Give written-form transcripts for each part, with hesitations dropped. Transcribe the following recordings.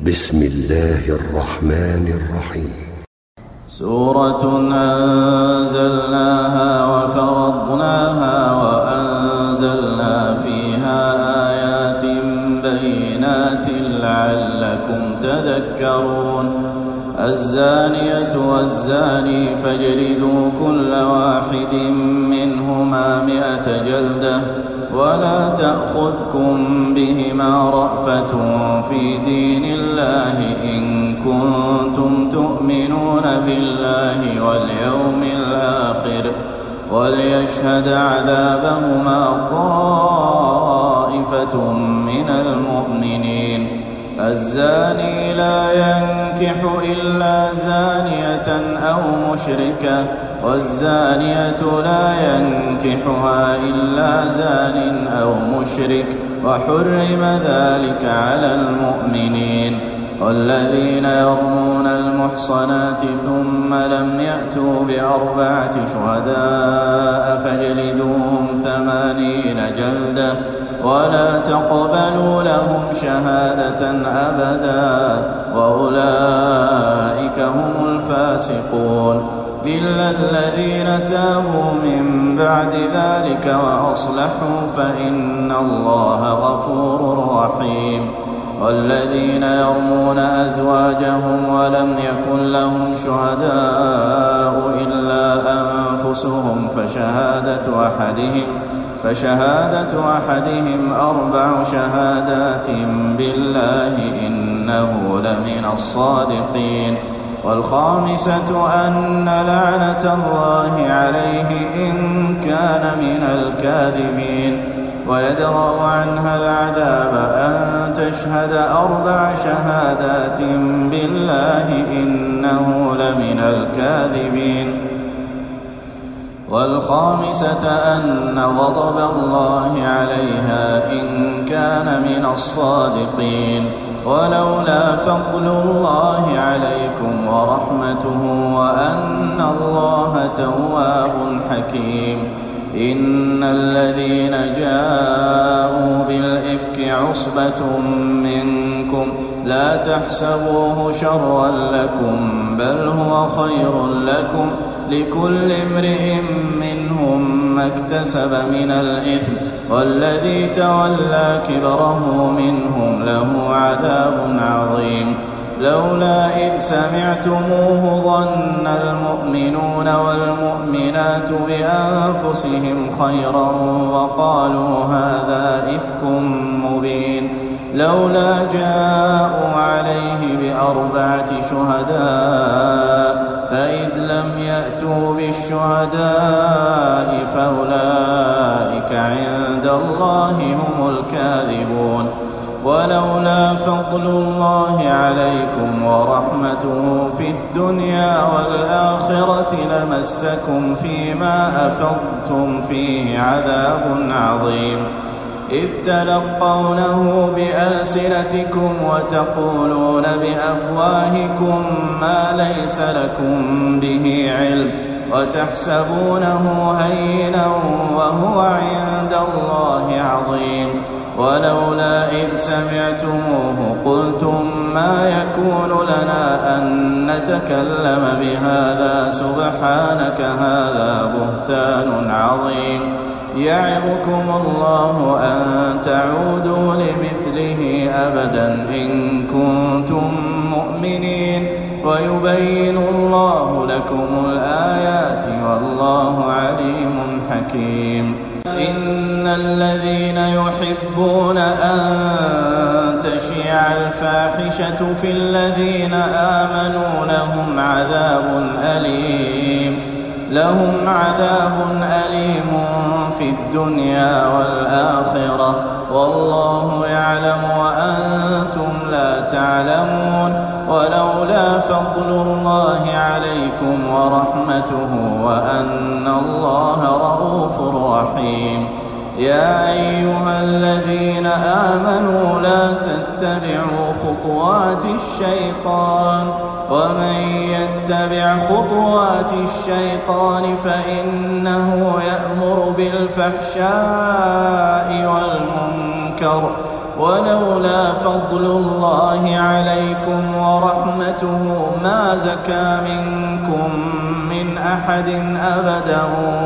بسم الله الرحمن الرحيم. سورة أنزلناها وفرضناها وأنزلنا فيها آيات بينات لعلكم تذكرون. الزانية والزاني فاجلدوا كل واحد منهما 100 جلدة ولا تأخذكم بهما رأفة في دين الله إن كنتم تؤمنون بالله واليوم الآخر وليشهد عذابهما طائفة من المؤمنين. الزاني لا ينكح إلا زانية أو مشركة والزانية لا ينكحها إلا زان أو مشرك وحرم ذلك على المؤمنين. والذين يرمون المحصنات ثم لم يأتوا ب4 شهداء فاجلدوهم 80 جلدة ولا تقبلوا لهم شهادة أبدا وأولئك هم الفاسقون. إلا الذين تابوا من بعد ذلك وأصلحوا فإن الله غفور رحيم. والذين يرمون أزواجهم ولم يكن لهم شهداء إلا أنفسهم فشهادة أحدهم 4 شهادات بالله إنه لمن الصادقين. والخامسة أن لعنة الله عليه إن كان من الكاذبين. ويدرأ عنها العذاب أن تشهد 4 شهادات بالله إنه لمن الكاذبين. والخامسة أن غضب الله عليها إن كان من الصادقين. ولولا فضل الله عليكم ورحمته وأن الله تواب حكيم. إن الذين جاءوا بالإفك عصبة منكم لا تحسبوه شرا لكم بل هو خير لكم لكل امرئ منهم ما اكتسب من الإثم والذي تولى كبره منهم له عذاب عظيم. لولا إذ سمعتموه ظن المؤمنون والمؤمنات بأنفسهم خيرا وقالوا هذا إفك مبين. لولا جاءوا عليه ب4 شهداء فإذ لم يأتوا بالشهداء فأولئك عند الله هم الكاذبون. ولولا فضل الله عليكم ورحمته في الدنيا والآخرة لمسكم فيما أفضتم فيه عذاب عظيم. إذ تلقونه بألسنتكم وتقولون بأفواهكم ما ليس لكم به علم وتحسبونه هينا وهو عند الله عظيم. ولولا إذ سمعتموه قلتم ما يكون لنا أن نتكلم بهذا سبحانك هذا بهتان عظيم. يعظكم الله أن تعودوا لمثله أبدا إن كنتم مؤمنين ويبين الله لكم الآيات والله عليم حكيم. إن الذين يحبون أن تشيع الفاحشة في الذين آمنوا لهم عذاب أليم في الدنيا والآخرة والله يعلم وأنتم لا تعلمون. ولولا فضل الله عليكم ورحمته وأن الله رؤوف رحيم. يا أيها الذين آمنوا لا تتبعوا خطوات الشيطان ومن يتبع خطوات الشيطان فإنه يأمر بالفحشاء والمنكر ولولا فضل الله عليكم ورحمته ما زكى منكم من أحد أبدا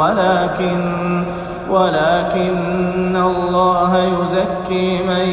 ولكن الله يزكي من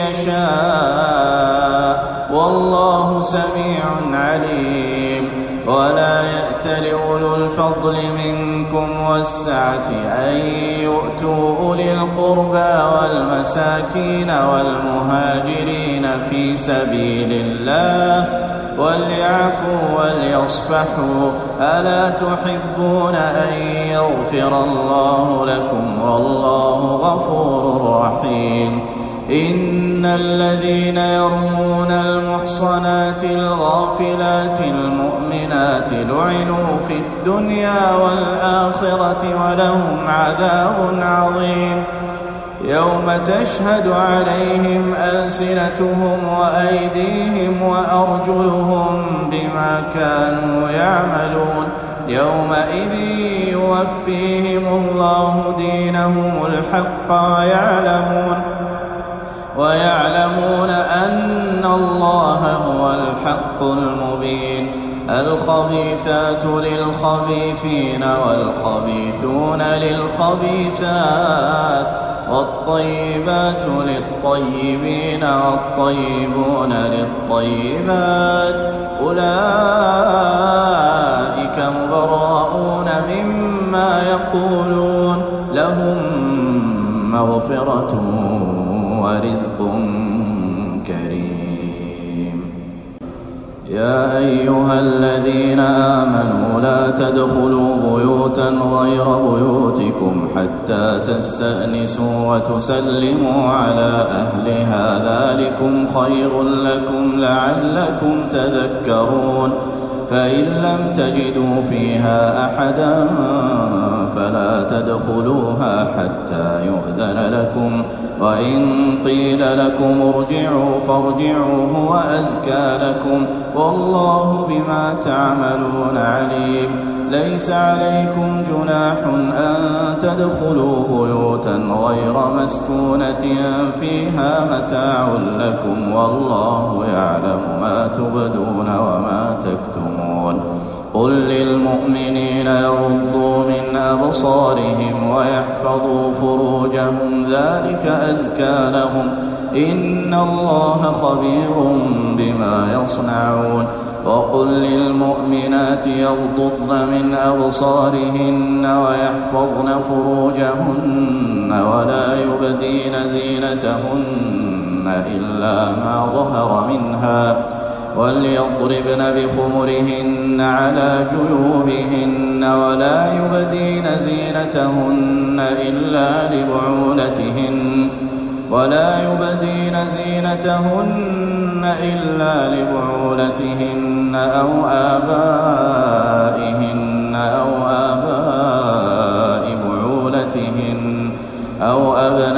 يشاء والله سميع عليم. ولا يأتل أولو الفضل منكم والسعة أن يؤتوا أولي القربى والمساكين والمهاجرين في سبيل الله وليعفوا وليصفحوا ألا تحبون أن يغفر الله لكم والله غفور رحيم. إن الذين يرمون المحصنات الغافلات المؤمنات لعنوا في الدنيا والآخرة ولهم عذاب عظيم يوم تشهد عليهم ألسنتهم وأيديهم وأرجلهم بما كانوا يعملون يومئذ يوفيهم الله دينهم الحق ويعلمون أن الله هو الحق المبين. الخبيثات للخبيثين والخبيثون للخبيثات والطيبات للطيبين والطيبون للطيبات أولئك مبرؤون مما يقولون لهم مغفرة ورزق كريم. يا أيها الذين آمنوا لا تدخلوا بيوتا غير بيوتكم حتى تستأنسوا وتسلموا على أهلها ذلكم خير لكم لعلكم تذكرون. فإن لم تجدوا فيها أحدا فلا تدخلوها حتى يؤذن لكم وإن قيل لكم ارجعوا فارجعوا هو أزكى لكم والله بما تعملون عليم. ليس عليكم جناح أن تدخلوا بيوتا غير مسكونة فيها متاع لكم والله يعلم ما تبدون وما تكتمون. قل للمؤمنين يغضوا من أبصارهم ويحفظوا فروجهم ذلك أزكى لهم إن الله خبير بما يصنعون. وقل للمؤمنات يغضضن من أبصارهن ويحفظن فروجهن ولا يبدين زينتهن إلا ما ظهر منها وليضربن بخمرهن على جيوبهن ولا يبدين زينتهن إلا لبعولتهن أو آبائهن أو آباء بعولتهن أو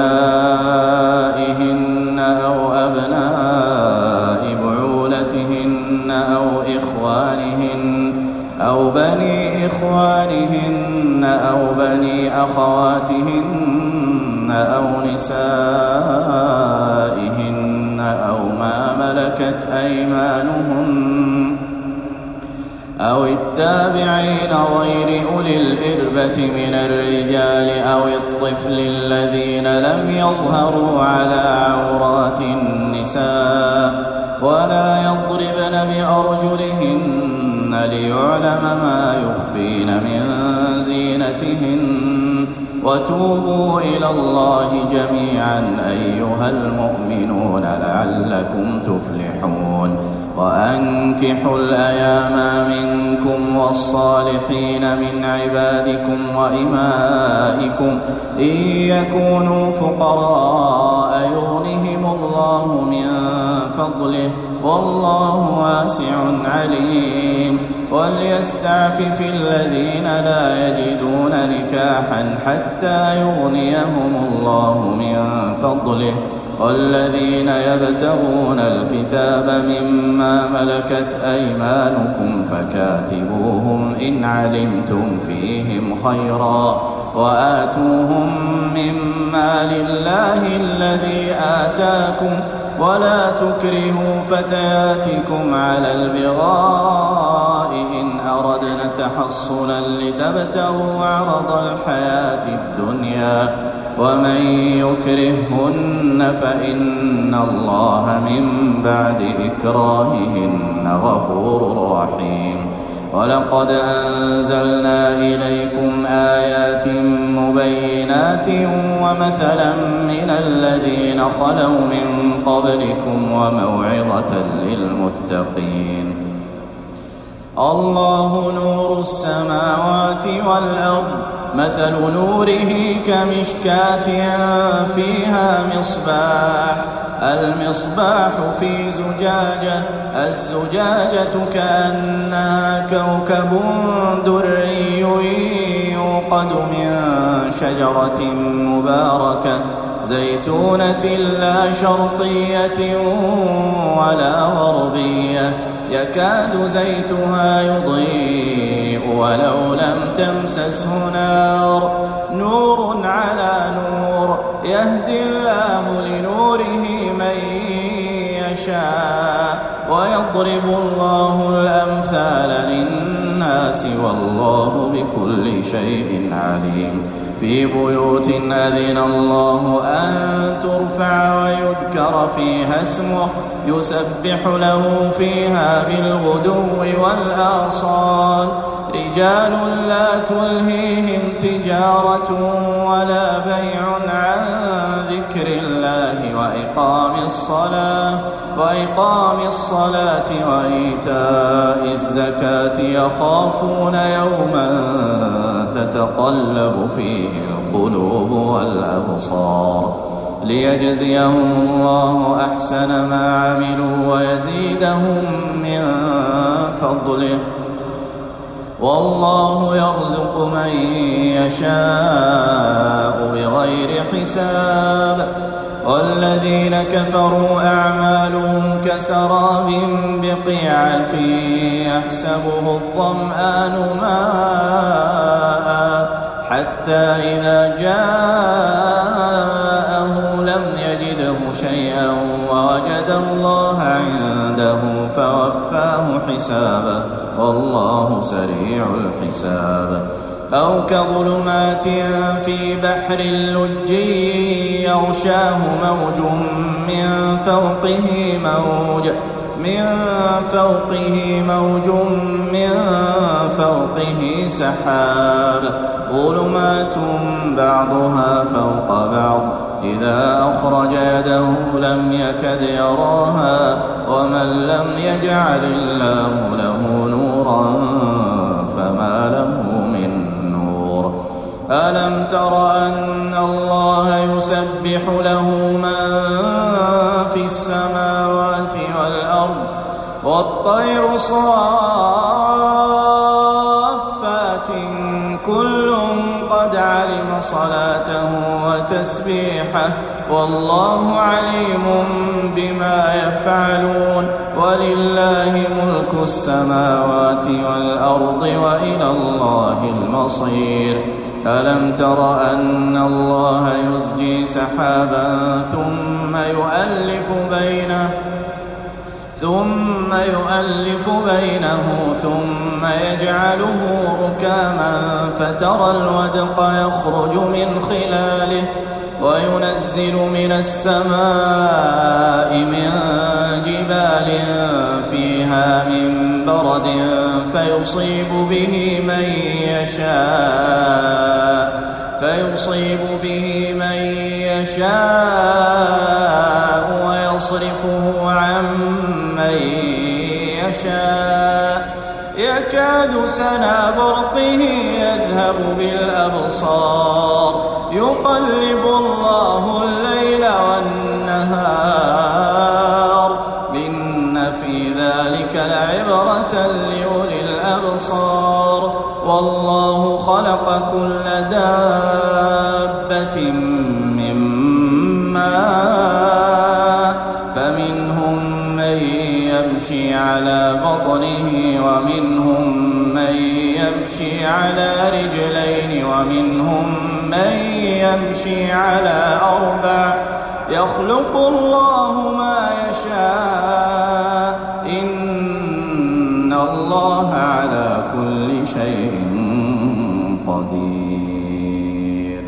أبنائهن أو أبناء بعولتهن أو إخوانهن أو بني إخوانهن أو بني أخواتهن أو نسائهن أو ما ملكت أيمانهن أو التابعين غير أولي الإربة من الرجال أو الطفل الذين لم يظهروا على عورات النساء ولا يضربن بأرجلهن ليعلم ما يخفين من زينتهن. وتوبوا إلى الله جميعا أيها المؤمنون لعلكم تفلحون. وأنكحوا الأيام منكم والصالحين من عبادكم وإمائكم إن يكونوا فقراء يغنهم الله من فضله والله واسع عليم. وليستعفف الذين لا يجدون نكاحا حتى يغنيهم الله من فضله والذين يبتغون الكتاب مما ملكت أيمانكم فكاتبوهم إن علمتم فيهم خيرا وآتوهم مما لله الذي آتاكم ولا تكرهوا فتياتكم على البغاء إن أردنا تحصنا لتبتغوا عرض الحياة الدنيا ومن يكرههن فإن الله من بعد إكراههن غفور رحيم. ولقد أنزلنا إليكم آيات مبينات ومثلا من الذين خلوا من قبلكم وموعظة للمتقين. الله نور السماوات والأرض مثل نوره كمشكاة فيها مصباح المصباح في زجاجة الزجاجة كأنها كوكب دري يوقد من شجرة مباركة زيتونة لا شرقية ولا غربية يكاد زيتها يضيء ولو لم تمسسه نار نور على نور يهدي الله لنوره من يشاء ويضرب الله الأمثال للناس والله بكل شيء عليم. في بيوت أذن الله أن ترفع ويذكر فيها اسمه يسبح له فيها بالغدو والآصال رجال لا تلهيهم تجارة ولا بيع عن ذكر الله وإقام الصلاة وإيتاء الزكاة يخافون يوما تتقلب فيه القلوب والأبصار ليجزيهم الله أحسن ما عملوا ويزيدهم من فضله والله يرزق من يشاء بغير حساب. والذين كفروا أعمالهم كسراب بقيعة يحسبه الظمآن ماء حتى إذا جاءه لم يجده شيئا ووجد الله عنده فوفاه حسابه والله سريع الحساب. أو كظلمات في بحر اللج يغشاه موج من فوقه سحاب ظلمات بعضها فوق بعض إذا أخرج يده لم يكد يراها ومن لم يجعل الله له نورا فما له من نور. ألم تر أن الله يسبح له من في السماوات والأرض والطير صافات كل قد علم صلاته وتسبيحه والله عليم بما يفعلون ولله ملك السماوات والأرض وإلى الله المصير. ألم تر أن الله يزجي سحابا ثم يؤلف بينه ثم يجعله ركاما فترى الودق يخرج من خلاله وينزل من السماء من جبال فيها من برد فيصيب به من يشاء ويصرفه عن من يشاء يكاد سنا برقه يذهب بالأبصار يقلب الله الليل والنهار إن في ذلك لعبرة لأولي الأبصار. والله خلق كل دابة من ماء يمشي على بطنه ومنهم من يمشي على رجلين ومنهم من يمشي على 4 يخلق الله ما يشاء إن الله على كل شيء قدير.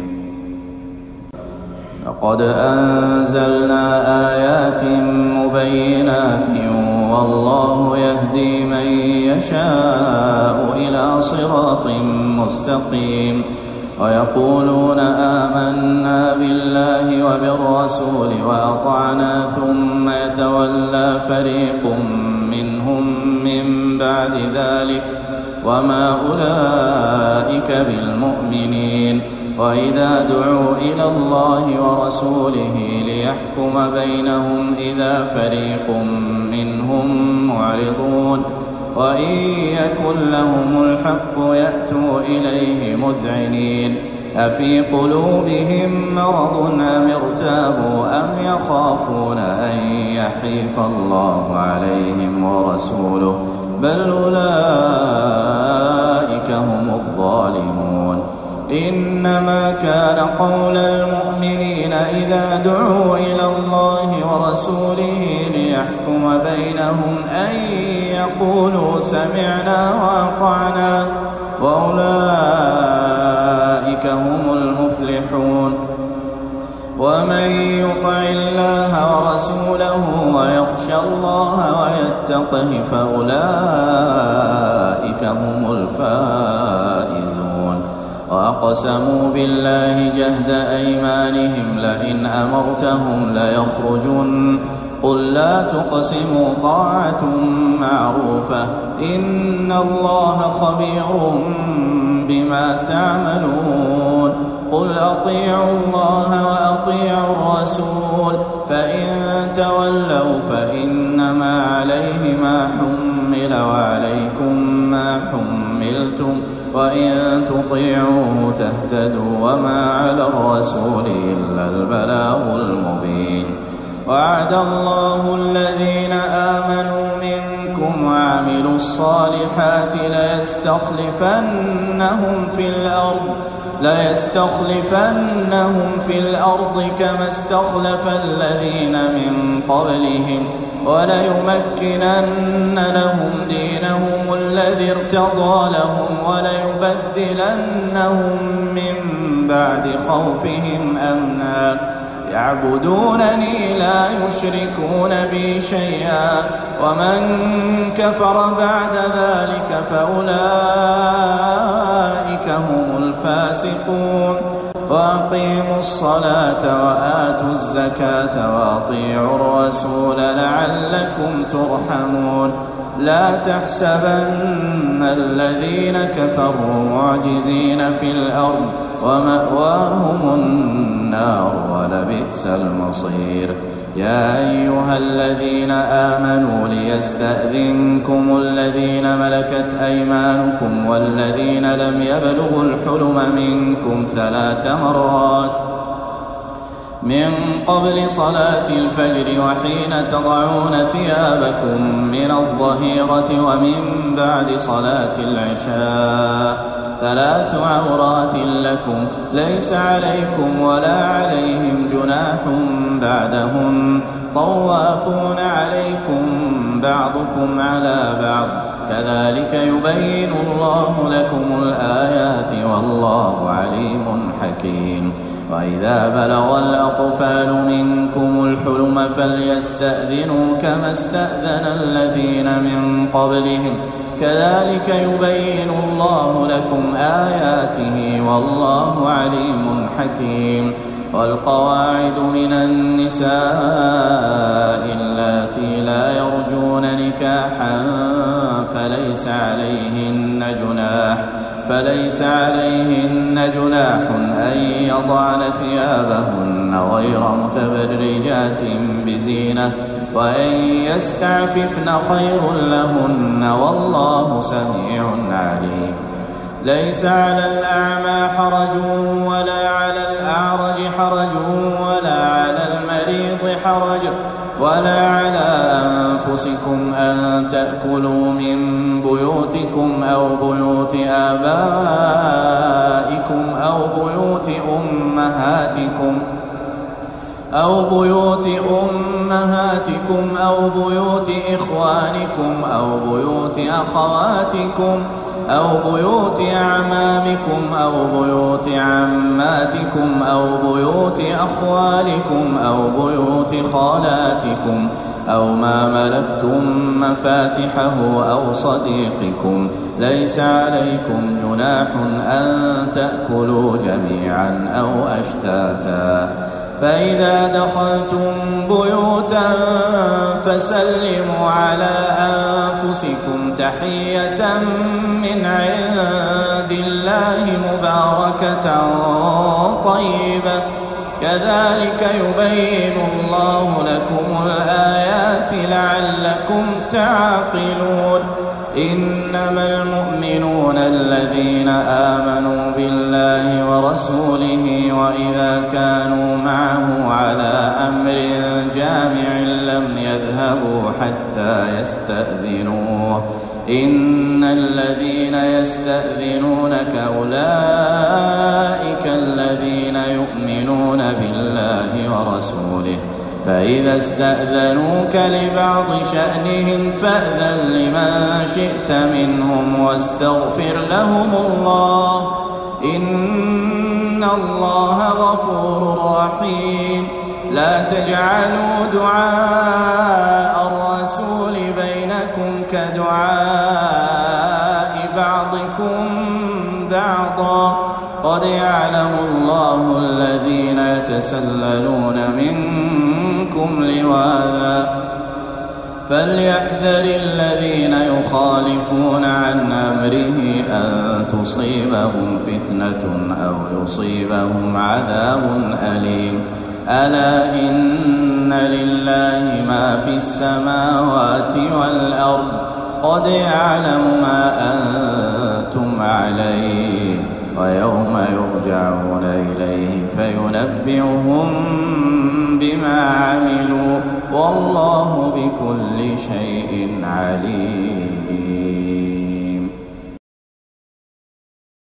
لقد أنزلنا آيات مبينات والله يهدي من يشاء إلى صراط مستقيم. ويقولون آمنا بالله وبالرسول وأطعنا ثم يتولى فريق منهم من بعد ذلك وما أولئك بالمؤمنين. وإذا دعوا إلى الله ورسوله ليحكم بينهم إذا فريق منهم معرضون وإن يكن لهم الحق يأتوا إليه مذعنين. أفي قلوبهم مرض أم ارتابوا أم يخافون أن يحيف الله عليهم ورسوله بل أولئك هم الظالمون. إنما كان قول المؤمنين إذا دعوا إلى الله ورسوله ليحكم بينهم أن يقولوا سمعنا وأطعنا وأولئك هم المفلحون. ومن يطع الله ورسوله ويخشى الله ويتقه فأولئك هم الفائزون. وأقسموا بالله جهد أيمانهم لئن أمرتهم ليخرجن قل لا تقسموا طاعة معروفة إن الله خبير بما تعملون. قل أطيعوا الله وأطيعوا الرسول فإن تولوا فإنما عليه ما حمل وعليكم ما حملتم وإن تطيعوه تهتدوا وما على الرسول إلا البلاغ المبين. وعد الله الذين آمنوا منكم وعملوا الصالحات ليستخلفنهم في الأرض كما استخلف الذين من قبلهم وليمكنن لهم دينهم الذي ارتضى لهم وليبدلنهم من بعد خوفهم أمنا يعبدونني لا يشركون بي شيئا ومن كفر بعد ذلك فأولئك هم الفاسقون. وأقيموا الصلاة وآتوا الزكاة وأطيعوا الرسول لعلكم ترحمون. لا تحسبن الذين كفروا معجزين في الأرض ومأواهم النار ولبئس المصير. يا أيها الذين آمنوا ليستأذنكم الذين ملكت أيمانكم والذين لم يبلغوا الحلم منكم 3 مرات من قبل صلاة الفجر وحين تضعون ثيابكم من الظهيرة ومن بعد صلاة العشاء 3 عورات لكم ليس عليكم ولا عليهم جناح بعدهن طوافون عليكم بعضكم على بعض كذلك يبين الله لكم الآيات والله عليم حكيم. وإذا بلغ الأطفال منكم الحلم فليستأذنوا كما استأذن الذين من قبلهم كذلك يبين الله لكم آياته والله عليم حكيم. والقواعد من النساء اللاتي لا يرجون نكاحا فليس عليهن جناح أن يضعن ثيابهن غير متبرجات بزينة وأن يستعففن خير لهن والله سميع عليم. ليس على الأعمى حرج ولا على الأعرج حرج ولا على المريض حرج ولا على أنفسكم أن تأكلوا من بيوتكم أو بيوت آبائكم أو بيوت أمهاتكم أو بيوت إخوانكم أو بيوت أخواتكم أو بيوت أعمامكم أو بيوت عماتكم أو بيوت أخوالكم أو بيوت خالاتكم أو ما ملكتم مفاتحه أو صديقكم. ليس عليكم جناح أن تأكلوا جميعا أو أشتاتا. فإذا دخلتم بيوتا فسلموا على أنفسكم تحية من عند الله مباركة طيبة كذلك يبين الله لكم الآيات لعلكم تعقلون. إنما المؤمنون الذين آمنوا بالله ورسوله وإذا كانوا معه على أمر جامع لم يذهبوا حتى يستأذنوه. إن الذين يستأذنونك أولئك الذين يؤمنون بالله ورسوله فإذا استأذنوك لبعض شأنهم فأذن لمن شئت منهم واستغفر لهم الله إن الله غفور رحيم. لا تجعلوا دعاء الرسول بينكم كدعاء بعضكم بعضا قد يعلم الله الذين يتسللون منكم لواذا فليحذر الذين يخالفون عن أمره أن تصيبهم فتنة أو يصيبهم عذاب أليم. ألا إن لله ما في السماوات والأرض قد يعلم ما أنتم عليه ويوم يرجعون إليه فينبئهم بما عملوا والله بكل شيء عليم.